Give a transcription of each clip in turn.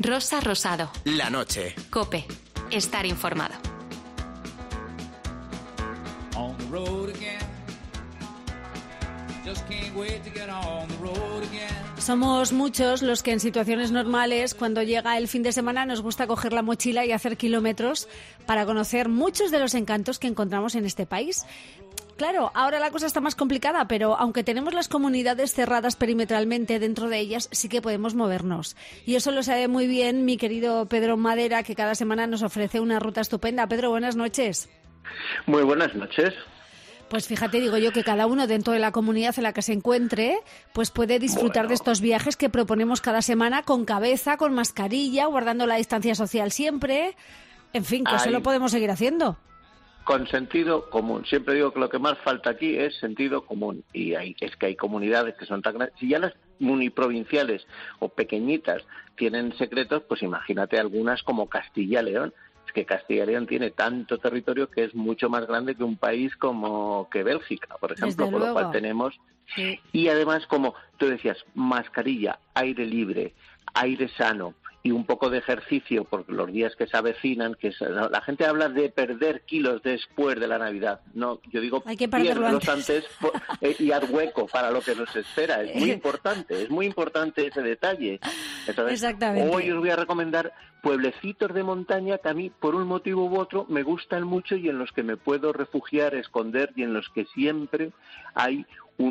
Rosa Rosado. La noche. COPE. Estar informado. On the road again. Just can't wait to get on the road again. Somos muchos los que en situaciones normales, cuando llega el fin de semana, nos gusta coger la mochila y hacer kilómetros para conocer muchos de los encantos que encontramos en este país. Claro, ahora la cosa está más complicada, pero aunque tenemos las comunidades cerradas perimetralmente, dentro de ellas sí que podemos movernos. Y eso lo sabe muy bien mi querido Pedro Madera, que cada semana nos ofrece una ruta estupenda. Pedro, buenas noches. Muy buenas noches. Pues fíjate, digo yo, que cada uno dentro de la comunidad en la que se encuentre, pues puede disfrutar de estos viajes que proponemos cada semana con cabeza, con mascarilla, guardando la distancia social siempre. En fin, que eso lo podemos seguir haciendo. Con sentido común. Siempre digo que lo que más falta aquí es sentido común. Y es que hay comunidades que son tan grandes. Si ya las uniprovinciales o pequeñitas tienen secretos, pues imagínate algunas como Castilla y León. Es que Castilla y León tiene tanto territorio que es mucho más grande que un país como que Bélgica, por ejemplo, por lo cual tenemos. Sí. Y además, como tú decías, mascarilla, aire libre, aire sano y un poco de ejercicio por los días que se avecinan, la gente habla de perder kilos después de la Navidad. No, yo digo pierderlos antes y haz hueco para lo que nos espera. Es muy importante ese detalle. Entonces, exactamente. Hoy os voy a recomendar pueblecitos de montaña que a mí, por un motivo u otro, me gustan mucho y en los que me puedo refugiar, esconder y en los que siempre hay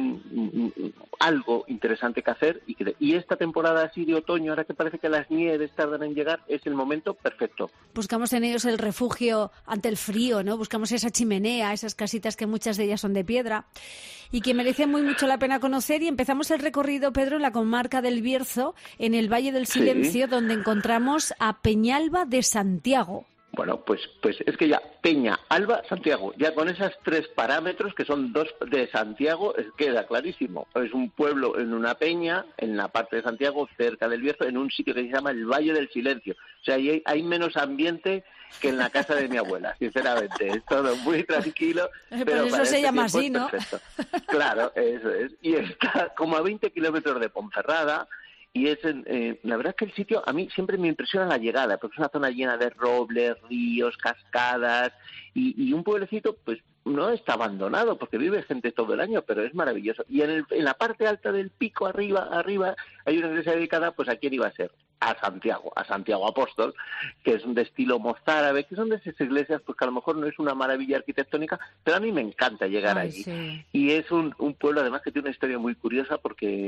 algo interesante que hacer y esta temporada así de otoño, ahora que parece que las nieves tardan en llegar, es el momento perfecto. Buscamos en ellos el refugio ante el frío, ¿no? Buscamos esa chimenea, esas casitas que muchas de ellas son de piedra y que merecen muy mucho la pena conocer. Y empezamos el recorrido, Pedro, en la comarca del Bierzo, en el Valle del Silencio, donde encontramos a Peñalba de Santiago. Bueno, pues es que ya Peña, Alba, Santiago, ya con esos 3 parámetros que son 2 de Santiago, queda clarísimo. Es un pueblo en una peña, en la parte de Santiago, cerca del Bierzo, en un sitio que se llama el Valle del Silencio. O sea, hay menos ambiente que en la casa de mi abuela, sinceramente. Es todo muy tranquilo. Pero por eso se llama así, ¿no? Perfecto. Claro, eso es. Y está como a 20 kilómetros de Ponferrada. Y la verdad es que el sitio a mí siempre me impresiona la llegada, porque es una zona llena de robles, ríos, cascadas y un pueblecito pues no está abandonado porque vive gente todo el año, pero es maravilloso. Y en la parte alta del pico, arriba, hay una iglesia dedicada, pues ¿a quién iba a ser? A Santiago Apóstol, que es de estilo mozárabe, que son de esas iglesias pues que a lo mejor no es una maravilla arquitectónica, pero a mí me encanta llegar allí. Sí. Y es un pueblo además que tiene una historia muy curiosa porque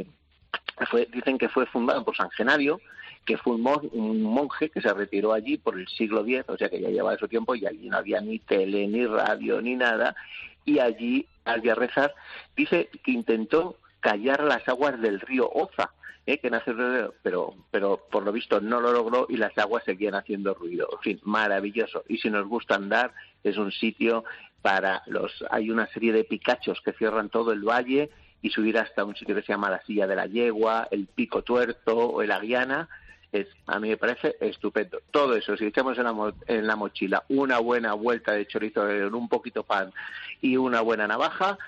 dicen que fue fundado por San Genario, que fue un monje que se retiró allí por el siglo X, o sea que ya llevaba su tiempo y allí no había ni tele, ni radio, ni nada, y allí, al rezar, dice que intentó callar las aguas del río Oza, que nace pero por lo visto no lo logró y las aguas seguían haciendo ruido. En fin, maravilloso. Y si nos gusta andar, es un sitio hay una serie de picachos que cierran todo el valle y subir hasta un sitio que se llama la Silla de la Yegua, el Pico Tuerto o el Aguiana, a mí me parece estupendo. Todo eso, si echamos en la mochila una buena vuelta de chorizo con un poquito pan y una buena navaja,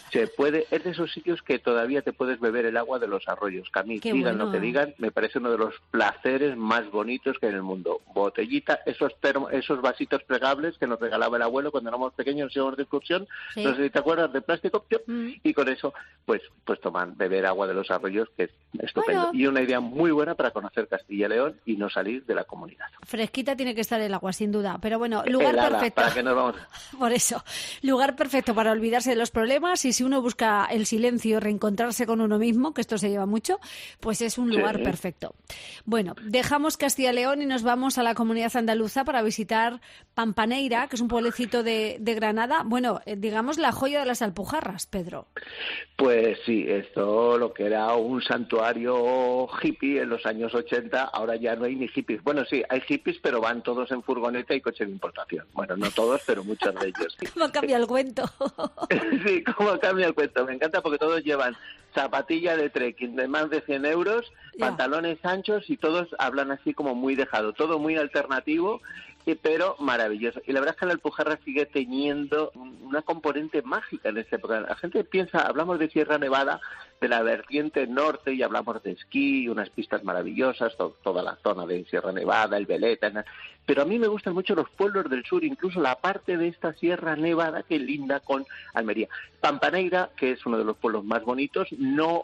es de esos sitios que todavía te puedes beber el agua de los arroyos, que a mí, digan lo que digan, me parece uno de los placeres más bonitos que hay en el mundo. Botellita, esos vasitos plegables que nos regalaba el abuelo cuando éramos pequeños, íbamos de excursión, sí. No sé si te acuerdas, de plástico, y con eso, pues beber agua de los arroyos, que es estupendo. Bueno. Y una idea muy buena para conocer Castilla y León y no salir de la comunidad. Fresquita tiene que estar el agua, sin duda, pero bueno, lugar helada, perfecto. ¿Para qué nos vamos? Por eso, lugar perfecto para olvidarse de los problemas y si uno busca el silencio, reencontrarse con uno mismo, que esto se lleva mucho, pues es un lugar perfecto. Bueno, dejamos Castilla y León y nos vamos a la comunidad andaluza para visitar Pampaneira, que es un pueblecito de Granada. Bueno, digamos la joya de las Alpujarras, Pedro. Pues sí, esto lo que era un santuario hippie en los años 80, ahora ya no hay ni hippies. Bueno, sí, hay hippies, pero van todos en furgoneta y coche de importación. Bueno, no todos, pero muchos de ellos. ¿Cómo cambia el cuento? Sí, cómo cambia el cuento. Me encanta porque todos llevan zapatilla de trekking de más de 100 euros, pantalones anchos y todos hablan así como muy dejado, todo muy alternativo pero maravilloso. Y la verdad es que la Alpujarra sigue teniendo una componente mágica en este programa. La gente piensa, hablamos de Sierra Nevada, de la vertiente norte, y hablamos de esquí, unas pistas maravillosas, toda la zona de Sierra Nevada, el Veleta, pero a mí me gustan mucho los pueblos del sur, incluso la parte de esta Sierra Nevada que linda con Almería. Pampaneira, que es uno de los pueblos más bonitos, no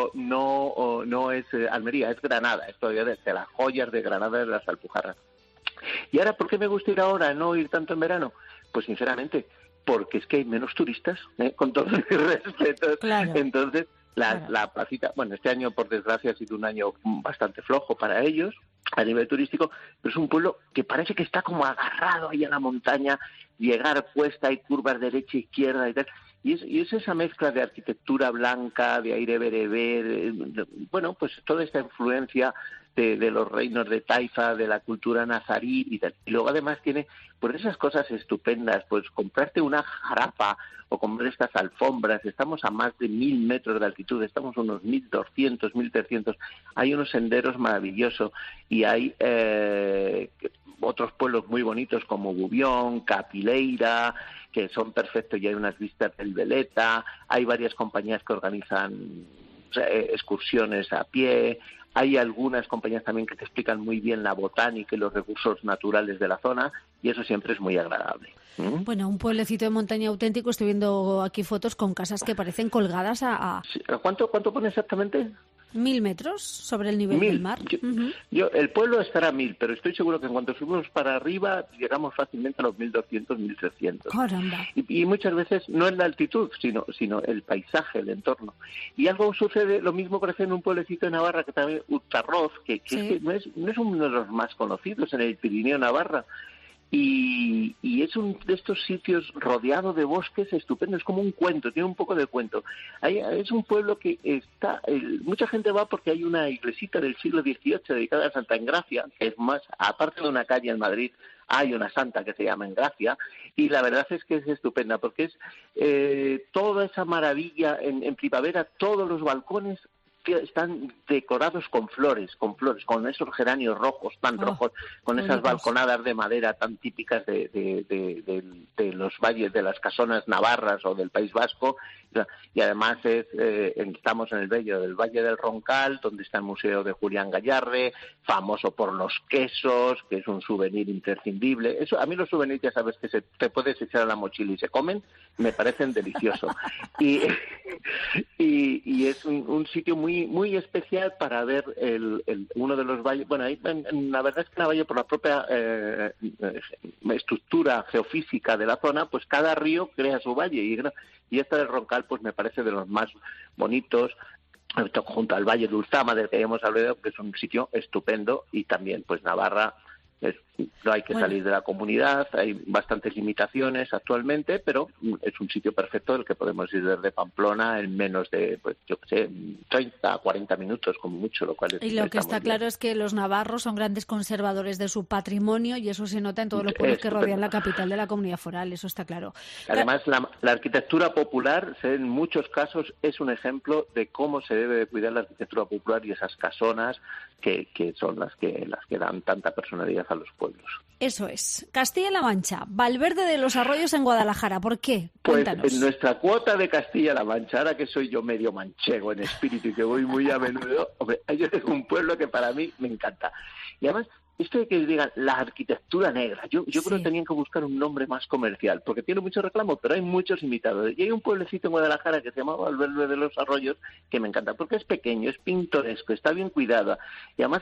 es Almería, es Granada, es todavía de las joyas de Granada de las Alpujarras. Y ahora, ¿por qué me gusta ir ahora, no ir tanto en verano? Pues sinceramente, porque es que hay menos turistas, con todos mis respetos. Claro. Entonces, la placita, bueno, este año por desgracia ha sido un año bastante flojo para ellos a nivel turístico, pero es un pueblo que parece que está como agarrado ahí a la montaña, llegar cuesta, hay curvas derecha, izquierda y tal. Y es esa mezcla de arquitectura blanca, de aire bereber, bueno, pues toda esta influencia de los reinos de Taifa, de la cultura nazarí y tal. Y luego además tiene pues esas cosas estupendas, pues comprarte una jarapa o comprar estas alfombras. Estamos a más de 1.000 metros de altitud, estamos a unos 1.200, 1.300. Hay unos senderos maravillosos y hay otros pueblos muy bonitos como Bubión, Capileira, que son perfectos y hay unas vistas del Veleta. Hay varias compañías que organizan excursiones a pie. Hay algunas compañías también que te explican muy bien la botánica y los recursos naturales de la zona, y eso siempre es muy agradable. Bueno, un pueblecito de montaña auténtico. Estoy viendo aquí fotos con casas que parecen colgadas a Sí, ¿Cuánto pone exactamente? 1.000 metros sobre el nivel 1.000. del mar. El pueblo estará a 1.000, pero estoy seguro que en cuanto subimos para arriba llegamos fácilmente a los 1.200, 1.300. Caramba. Y muchas veces no es la altitud, sino el paisaje, el entorno. Y algo sucede, lo mismo parece en un pueblecito de Navarra, que también Urtarroz, que Sí. es que no es uno de los más conocidos en el Pirineo Navarra. Y es un de estos sitios rodeado de bosques estupendo, es como un cuento, tiene un poco de cuento. Es un pueblo que está, mucha gente va porque hay una iglesita del siglo XVIII dedicada a Santa Engracia, que es más, aparte de una calle en Madrid, hay una santa que se llama Engracia, y la verdad es que es estupenda, porque es toda esa maravilla en primavera, todos los balcones que están decorados con flores, con esos geranios rojos, tan rojos, con esas balconadas de madera tan típicas de los valles, de las casonas navarras o del País Vasco, y además estamos en el Valle del Roncal, donde está el Museo de Julián Gallarre, famoso por los quesos, que es un souvenir imprescindible. Eso, a mí los souvenirs, ya sabes que te puedes echar a la mochila y se comen, me parecen deliciosos. Y es un sitio muy especial para ver uno de los valles. Bueno, ahí, la verdad es que la valle, por la propia estructura geofísica de la zona, pues cada río crea su valle, y esta del Roncal pues me parece de los más bonitos, junto al Valle de Ulzama, del que hemos hablado, que es un sitio estupendo. Y también pues Navarra, no hay que salir de la comunidad, hay bastantes limitaciones actualmente, pero es un sitio perfecto del que podemos ir desde Pamplona en menos de, pues yo qué sé, 30 a 40 minutos como mucho, lo cual Y lo que está claro es que los navarros son grandes conservadores de su patrimonio, y eso se nota en todos los pueblos que rodean la capital de la comunidad foral, eso está claro. Además, la arquitectura popular, en muchos casos, es un ejemplo de cómo se debe de cuidar la arquitectura popular y esas casonas que son las que dan tanta personalidad a los pueblos. Eso es. Castilla-La Mancha, Valverde de los Arroyos en Guadalajara. ¿Por qué? Pues Cuéntanos. en nuestra cuota de Castilla-La Mancha, ahora que soy yo medio manchego en espíritu y que voy muy a menudo, hombre, yo tengo un pueblo que para mí me encanta. Y además, esto de que digan la arquitectura negra, yo creo que tenían que buscar un nombre más comercial, porque tiene mucho reclamo, pero hay muchos imitadores. Y hay un pueblecito en Guadalajara que se llama Valverde de los Arroyos, que me encanta, porque es pequeño, es pintoresco, está bien cuidado, y además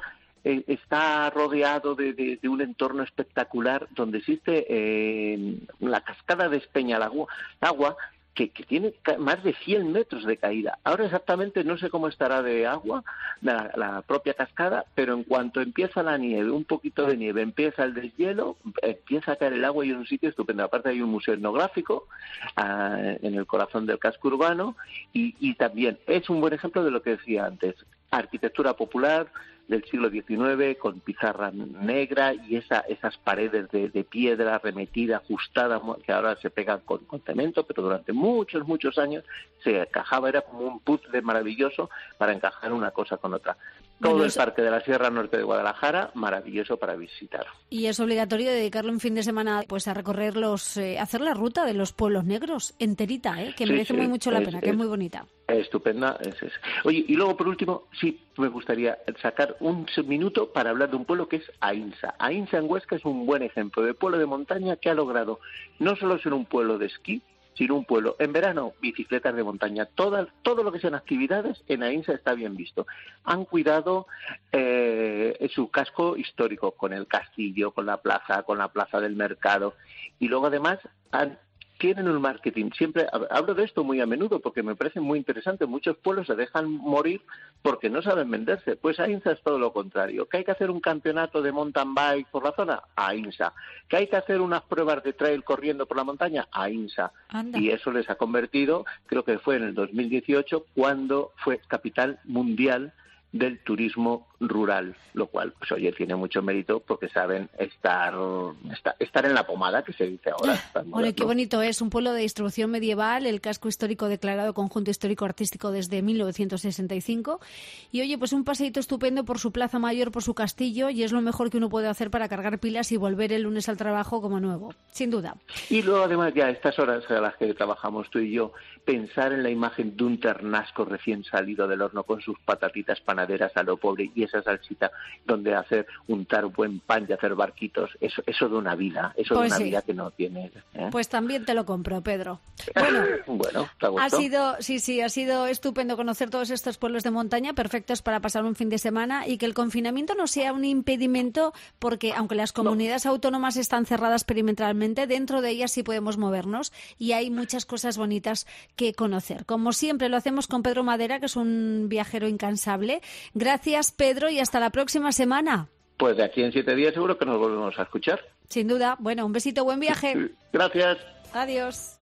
está rodeado de un entorno espectacular, donde existe la cascada de Espeñalagua, que tiene más de 100 metros de caída. Ahora exactamente no sé cómo estará de agua la propia cascada, pero en cuanto empieza la nieve, un poquito de nieve, empieza el deshielo, empieza a caer el agua, y es un sitio estupendo. Aparte hay un museo etnográfico en el corazón del casco urbano, y también es un buen ejemplo de lo que decía antes, arquitectura popular del siglo XIX, con pizarra negra y esas paredes de piedra remetida, ajustada, que ahora se pegan con cemento, pero durante muchos años se encajaba, era como un puzzle maravilloso para encajar una cosa con otra. Todo Bueno, el parque de la Sierra Norte de Guadalajara, maravilloso para visitar. y es obligatorio dedicarle un fin de semana pues a recorrer hacer la ruta de los pueblos negros enterita, que Sí, merece sí, muy mucho la pena, que es muy bonita. Estupenda. Es. Oye, y luego por último, sí me gustaría sacar un minuto para hablar de un pueblo que es Aínsa. Aínsa en Huesca es un buen ejemplo de pueblo de montaña que ha logrado no solo ser un pueblo de esquí, sino un pueblo. En verano, bicicletas de montaña. Todo lo que sean actividades en Aínsa está bien visto. Han cuidado su casco histórico con el castillo, con la plaza del mercado. Y luego además tienen un marketing. Siempre hablo de esto muy a menudo porque me parece muy interesante. Muchos pueblos se dejan morir porque no saben venderse. Pues Aínsa es todo lo contrario. ¿Que hay que hacer un campeonato de mountain bike por la zona? Aínsa. ¿Que hay que hacer unas pruebas de trail corriendo por la montaña? Aínsa. Anda. Y eso les ha convertido, creo que fue en el 2018, cuando fue capital mundial del turismo rural, lo cual, pues oye, tiene mucho mérito porque saben estar en la pomada, que se dice ahora. Bueno, qué bonito es, un pueblo de distribución medieval, el casco histórico declarado Conjunto Histórico Artístico desde 1965. Y oye, pues un paseíto estupendo por su plaza mayor, por su castillo, y es lo mejor que uno puede hacer para cargar pilas y volver el lunes al trabajo como nuevo, sin duda. Y luego además ya a estas horas a las que trabajamos tú y yo, pensar en la imagen de un ternasco recién salido del horno con sus patatitas panaderas a lo pobre y esa salsita donde untar buen pan y hacer barquitos, eso de una vida, eso Pues de una sí. vida que no tiene. Pues también te lo compro, Pedro. Bueno, ¿te ha Ha gustado? sido estupendo conocer todos estos pueblos de montaña perfectos para pasar un fin de semana y que el confinamiento no sea un impedimento porque aunque las comunidades autónomas están cerradas perimetralmente, dentro de ellas sí podemos movernos y hay muchas cosas bonitas que conocer. Como siempre lo hacemos con Pedro Madera, que es un viajero incansable. Gracias, Pedro, y hasta la próxima semana. Pues de aquí en 7 días seguro que nos volvemos a escuchar. Sin duda. Bueno, un besito, buen viaje. Gracias. Adiós.